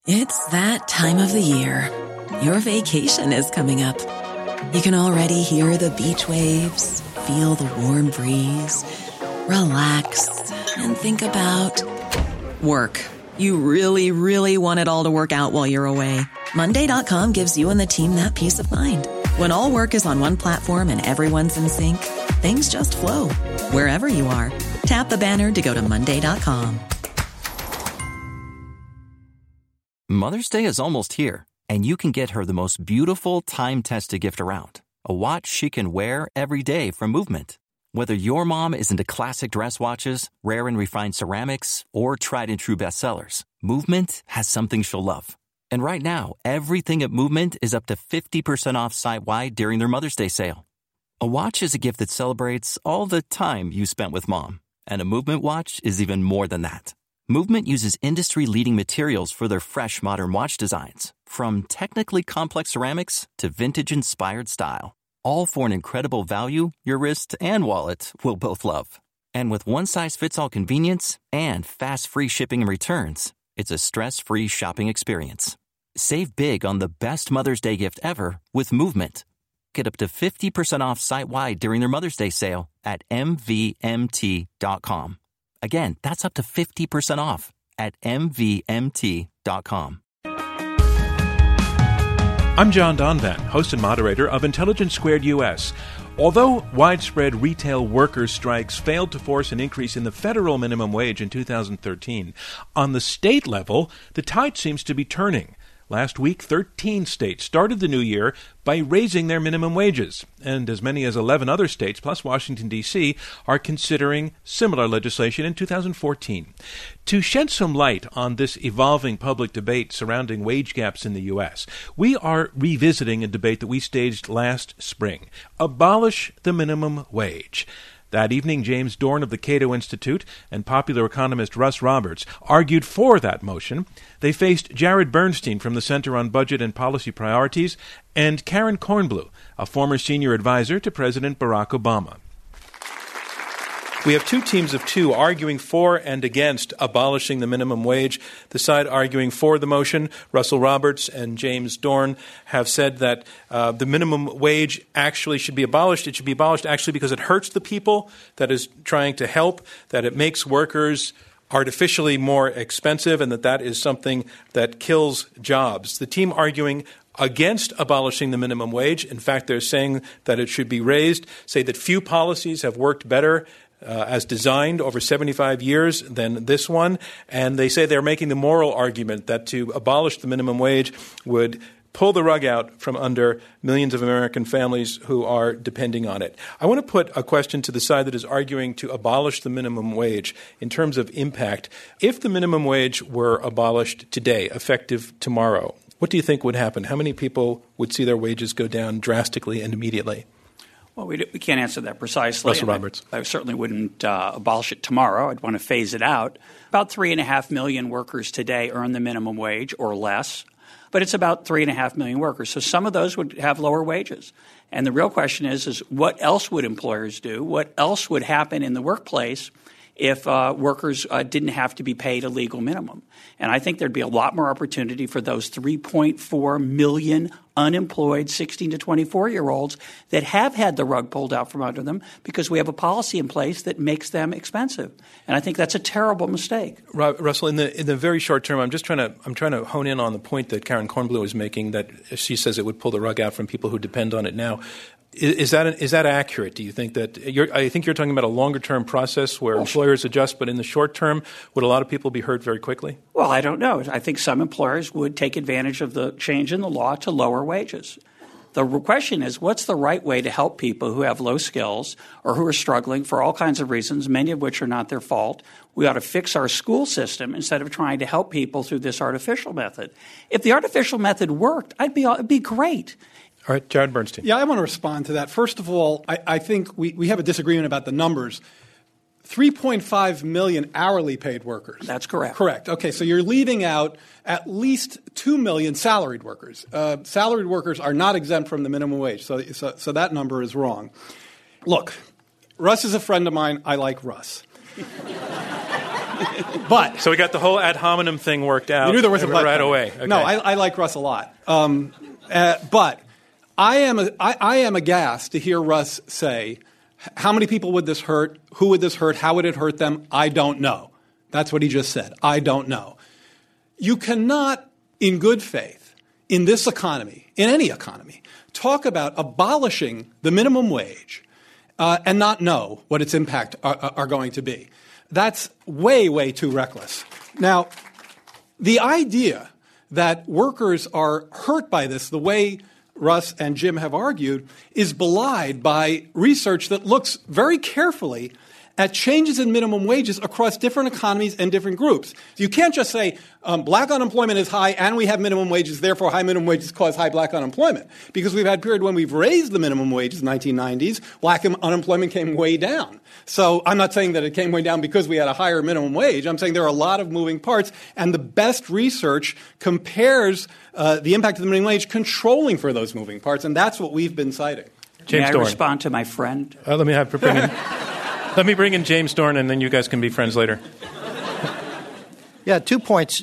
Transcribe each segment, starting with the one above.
It's that time of the year. Your vacation is coming up. You can already hear the beach waves, feel the warm breeze, relax, and think about work. You really, really want it all to work out while you're away. Monday.com gives you and the team that peace of mind. When all work is on one platform and everyone's in sync, things just flow. Wherever you are, tap the banner to go to Monday.com. Mother's Day is almost here, and you can get her the most beautiful time-tested gift around. A watch she can wear every day from Movement. Whether your mom is into classic dress watches, rare and refined ceramics, or tried-and-true bestsellers, Movement has something she'll love. And right now, everything at Movement is up to 50% off site-wide during their Mother's Day sale. A watch is a gift that celebrates all the time you spent with mom. And a Movement watch is even more than that. Movement uses industry-leading materials for their fresh, modern watch designs, from technically complex ceramics to vintage-inspired style, all for an incredible value your wrist and wallet will both love. And with one-size-fits-all convenience and fast free shipping and returns, it's a stress-free shopping experience. Save big on the best Mother's Day gift ever with Movement. Get up to 50% off site-wide during their Mother's Day sale at MVMT.com. Again, that's up to 50% off at MVMT.com. I'm John Donvan, host and moderator of Intelligence Squared US. Although widespread retail workers' strikes failed to force an increase in the federal minimum wage in 2013, on the state level, the tide seems to be turning. Last week, 13 states started the new year by raising their minimum wages, and as many as 11 other states, plus Washington, D.C., are considering similar legislation in 2014. To shed some light on this evolving public debate surrounding wage gaps in the U.S., we are revisiting a debate that we staged last spring: abolish the minimum wage. That evening, James Dorn of the Cato Institute and popular economist Russ Roberts argued for that motion. They faced Jared Bernstein from the Center on Budget and Policy Priorities and Karen Kornbluh, a former senior advisor to President Barack Obama. We have two teams of two arguing for and against abolishing the minimum wage. The side arguing for the motion, Russell Roberts and James Dorn, have said that the minimum wage actually should be abolished. It should be abolished actually because it hurts the people that is trying to help, that it makes workers artificially more expensive, and that is something that kills jobs. The team arguing against abolishing the minimum wage, in fact, they're saying that it should be raised, say that few policies have worked better as designed over 75 years than this one. And they say they're making the moral argument that to abolish the minimum wage would pull the rug out from under millions of American families who are depending on it. I want to put a question to the side that is arguing to abolish the minimum wage in terms of impact. If the minimum wage were abolished today, effective tomorrow, what do you think would happen? How many people would see their wages go down drastically and immediately? Well, we can't answer that precisely. Russell Roberts. I certainly wouldn't abolish it tomorrow. I'd want to phase it out. About 3.5 million workers today earn the minimum wage or less, but it's about 3.5 million workers. So some of those would have lower wages. And the real question is what else would employers do? What else would happen in the workplace if workers didn't have to be paid a legal minimum? And I think there'd be a lot more opportunity for those 3.4 million unemployed 16 to 24-year-olds that have had the rug pulled out from under them because we have a policy in place that makes them expensive. And I think that's a terrible mistake. Russell, in the very short term, I'm trying to hone in on the point that Karen Kornbluh was making, that she says it would pull the rug out from people who depend on it now. Is that accurate? Do you think that I think you're talking about a longer-term process where employers adjust, but in the short term, would a lot of people be hurt very quickly? Well, I don't know. I think some employers would take advantage of the change in the law to lower wages. The question is, what's the right way to help people who have low skills or who are struggling for all kinds of reasons, many of which are not their fault? We ought to fix our school system instead of trying to help people through this artificial method. If the artificial method worked, it'd be great. All right, Jared Bernstein. Yeah, I want to respond to that. First of all, I think we have a disagreement about the numbers. 3.5 million hourly paid workers. That's correct. Correct. Okay, so you're leaving out at least 2 million salaried workers. Salaried workers are not exempt from the minimum wage, so that number is wrong. Look, Russ is a friend of mine. I like Russ. But so we got the whole ad hominem thing worked out. You knew there was a but right coming. away. Okay. No, I like Russ a lot. But I am aghast to hear Russ say, how many people would this hurt? Who would this hurt? How would it hurt them? I don't know. That's what he just said. I don't know. You cannot, in good faith, in this economy, in any economy, talk about abolishing the minimum wage and not know what its impact are going to be. That's way, way too reckless. Now, the idea that workers are hurt by this the way Russ and Jim have argued is belied by research that looks very carefully at changes in minimum wages across different economies and different groups. You can't just say black unemployment is high and we have minimum wages, therefore high minimum wages cause high black unemployment. Because we've had a period when we've raised the minimum wages in the 1990s, black unemployment came way down. So I'm not saying that it came way down because we had a higher minimum wage. I'm saying there are a lot of moving parts, and the best research compares the impact of the minimum wage controlling for those moving parts, and that's what we've been citing. May I respond to my friend? Let me bring in James Dorn, and then you guys can be friends later. Yeah, 2 points.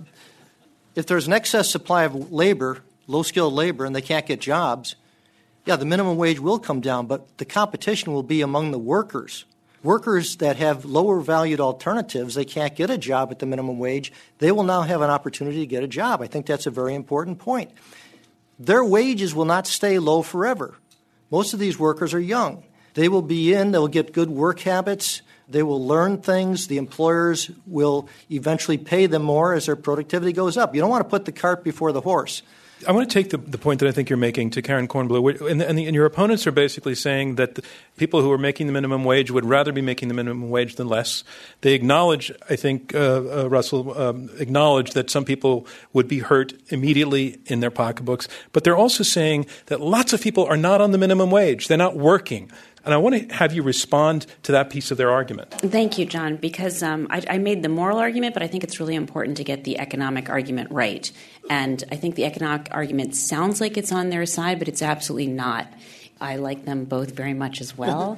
If there's an excess supply of labor, low-skilled labor, and they can't get jobs, yeah, the minimum wage will come down, but the competition will be among the workers. Workers that have lower-valued alternatives, they can't get a job at the minimum wage, they will now have an opportunity to get a job. I think that's a very important point. Their wages will not stay low forever. Most of these workers are young. They will be they'll get good work habits, they will learn things, the employers will eventually pay them more as their productivity goes up. You don't want to put the cart before the horse. I want to take the point that I think you're making to Karen Kornbluh, and your opponents are basically saying that the people who are making the minimum wage would rather be making the minimum wage than less. They acknowledge, I think, Russell, acknowledge that some people would be hurt immediately in their pocketbooks, but they're also saying that lots of people are not on the minimum wage. They're not working. And I want to have you respond to that piece of their argument. Thank you, John, because I made the moral argument, but I think it's really important to get the economic argument right. And I think the economic argument sounds like it's on their side, but it's absolutely not. I like them both very much as well.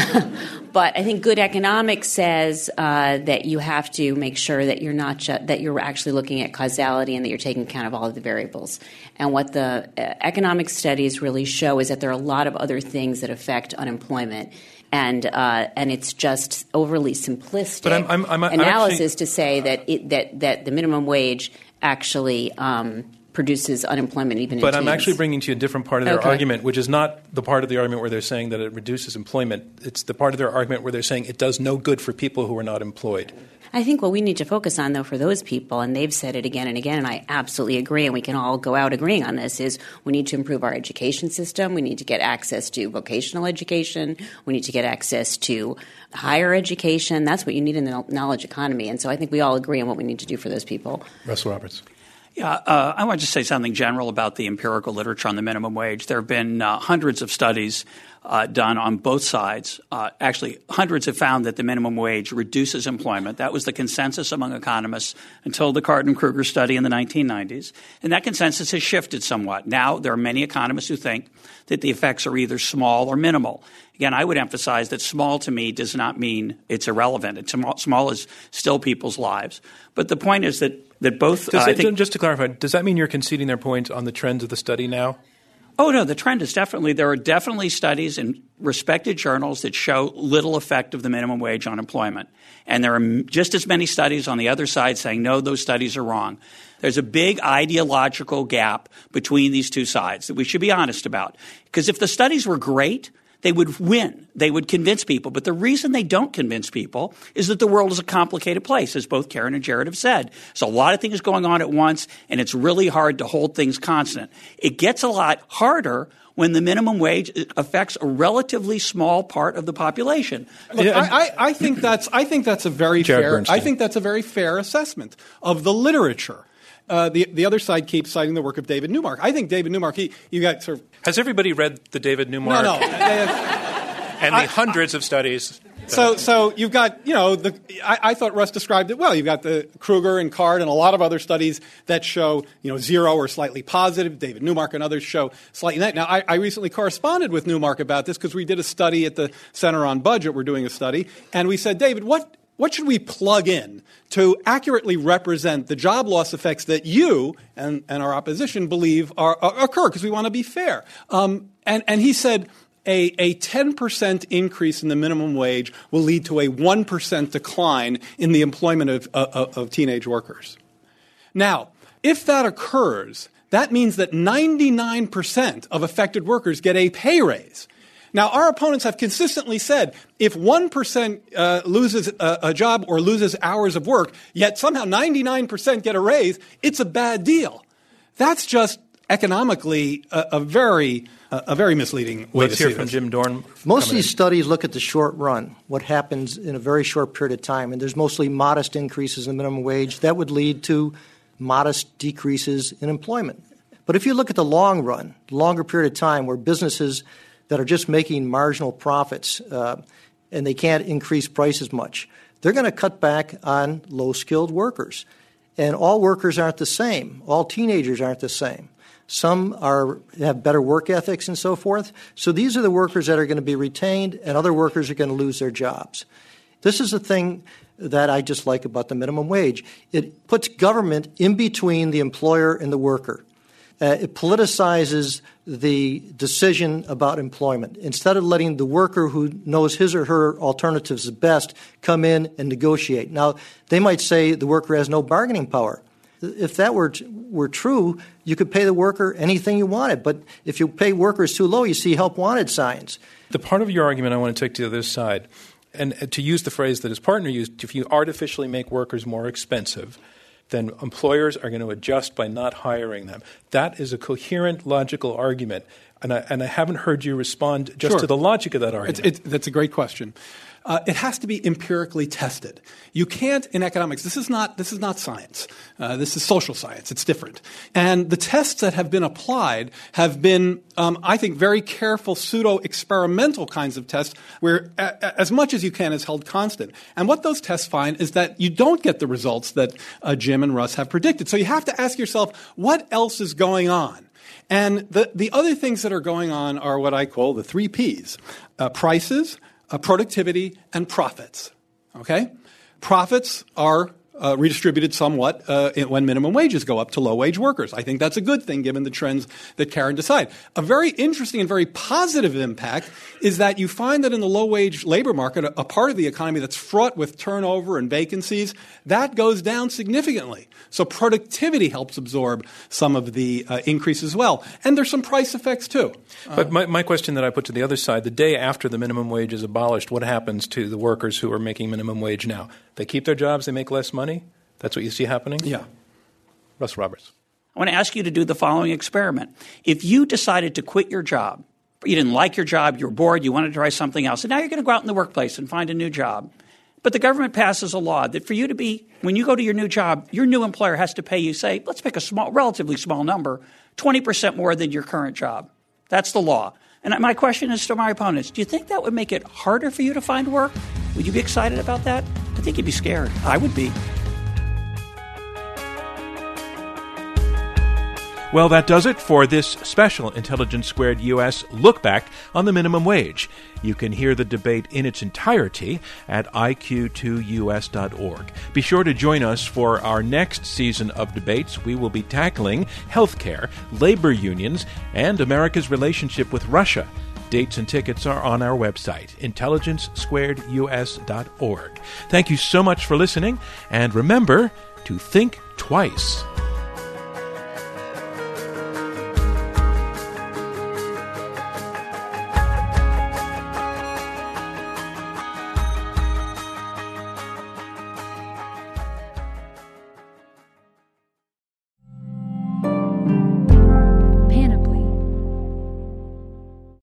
But I think good economics says that you have to make sure that you're not that you're actually looking at causality and that you're taking account of all of the variables. And what the economic studies really show is that there are a lot of other things that affect unemployment. And it's just overly simplistic analysis to say that the minimum wage actually produces unemployment even in teens. But I'm actually bringing to you a different part of their argument, which is not the part of the argument where they're saying that it reduces employment. It's the part of their argument where they're saying it does no good for people who are not employed. I think what we need to focus on, though, for those people, and they've said it again and again, and I absolutely agree, and we can all go out agreeing on this, is we need to improve our education system. We need to get access to vocational education. We need to get access to higher education. That's what you need in the knowledge economy. And so I think we all agree on what we need to do for those people. Russell Roberts. Yeah, I want to just say something general about the empirical literature on the minimum wage. There have been hundreds of studies done on both sides. Actually, hundreds have found that the minimum wage reduces employment. That was the consensus among economists until the Carden-Kruger study in the 1990s. And that consensus has shifted somewhat. Now there are many economists who think that the effects are either small or minimal. Again, I would emphasize that small to me does not mean it's irrelevant. Small is still people's lives. But the point is that both just to clarify, does that mean you're conceding their point on the trends of the study now? Oh, no, the trend is there are definitely studies in respected journals that show little effect of the minimum wage on employment. And there are just as many studies on the other side saying, no, those studies are wrong. There's a big ideological gap between these two sides that we should be honest about. Because if the studies were great, they would win. They would convince people. But the reason they don't convince people is that the world is a complicated place, as both Karen and Jared have said. So a lot of things going on at once, and it's really hard to hold things constant. It gets a lot harder when the minimum wage affects a relatively small part of the population. Look, I think that's a very fair assessment of the literature. The other side keeps citing the work of David Newmark. I think David Newmark, you got sort of... Has everybody read the David Newmark? No. And the hundreds of studies. So you've got, I thought Russ described it well. You've got the Kruger and Card and a lot of other studies that show, zero or slightly positive. David Newmark and others show slightly negative. Now, I recently corresponded with Newmark about this because we did a study at the Center on Budget. We're doing a study. And we said, David, what plug in to accurately represent the job loss effects that you and our opposition believe occur, because we want to be fair? And he said a 10% increase in the minimum wage will lead to a 1% decline in the employment of teenage workers. Now, if that occurs, that means that 99% of affected workers get a pay raise. Now, our opponents have consistently said if 1% loses a job or loses hours of work, yet somehow 99% get a raise, it's a bad deal. That's just economically a very misleading way to see Let's hear from Jim Dorn. Most of these studies look at the short run, what happens in a very short period of time, and there's mostly modest increases in the minimum wage. That would lead to modest decreases in employment. But if you look at the long run, longer period of time where businesses that are just making marginal profits and they can't increase prices much, they're going to cut back on low-skilled workers. And all workers aren't the same. All teenagers aren't the same. Some have better work ethics and so forth. So these are the workers that are going to be retained, and other workers are going to lose their jobs. This is the thing that I just like about the minimum wage. It puts government in between the employer and the worker. It politicizes the decision about employment. Instead of letting the worker who knows his or her alternatives the best come in and negotiate. Now, they might say the worker has no bargaining power. If that were true, you could pay the worker anything you wanted. But if you pay workers too low, you see help wanted signs. The part of your argument I want to take to the other side, and to use the phrase that his partner used, if you artificially make workers more expensive, then employers are going to adjust by not hiring them. That is a coherent, logical argument. And I haven't heard you respond just to the logic of that argument. That's a great question. It has to be empirically tested. You can't in economics. This is not science. This is social science. It's different. And the tests that have been applied have been, I think, very careful pseudo-experimental kinds of tests where as much as you can is held constant. And what those tests find is that you don't get the results that Jim and Russ have predicted. So you have to ask yourself, what else is going on? And the other things that are going on are what I call the 3 Ps: prices, productivity, and profits. Okay? Profits are redistributed somewhat when minimum wages go up to low-wage workers. I think that's a good thing given the trends that Karen decided. A very interesting and very positive impact is that you find that in the low-wage labor market, a part of the economy that's fraught with turnover and vacancies, that goes down significantly. So productivity helps absorb some of the increase as well. And there's some price effects too. But my question that I put to the other side, the day after the minimum wage is abolished, what happens to the workers who are making minimum wage now? They keep their jobs, they make less money? That's what you see happening? Yeah. Russ Roberts. I want to ask you to do the following experiment. If you decided to quit your job, you didn't like your job, you were bored, you wanted to try something else, and now you're going to go out in the workplace and find a new job. But the government passes a law that for you to be, when you go to your new job, your new employer has to pay you, say, let's pick a relatively small number, 20% more than your current job. That's the law. And my question is to my opponents, do you think that would make it harder for you to find work? Would you be excited about that? I think you'd be scared. I would be. Well, that does it for this special Intelligence Squared U.S. look back on the minimum wage. You can hear the debate in its entirety at iq2us.org. Be sure to join us for our next season of debates. We will be tackling healthcare, labor unions, and America's relationship with Russia. Dates and tickets are on our website, intelligencesquaredus.org. Thank you so much for listening, and remember to think twice.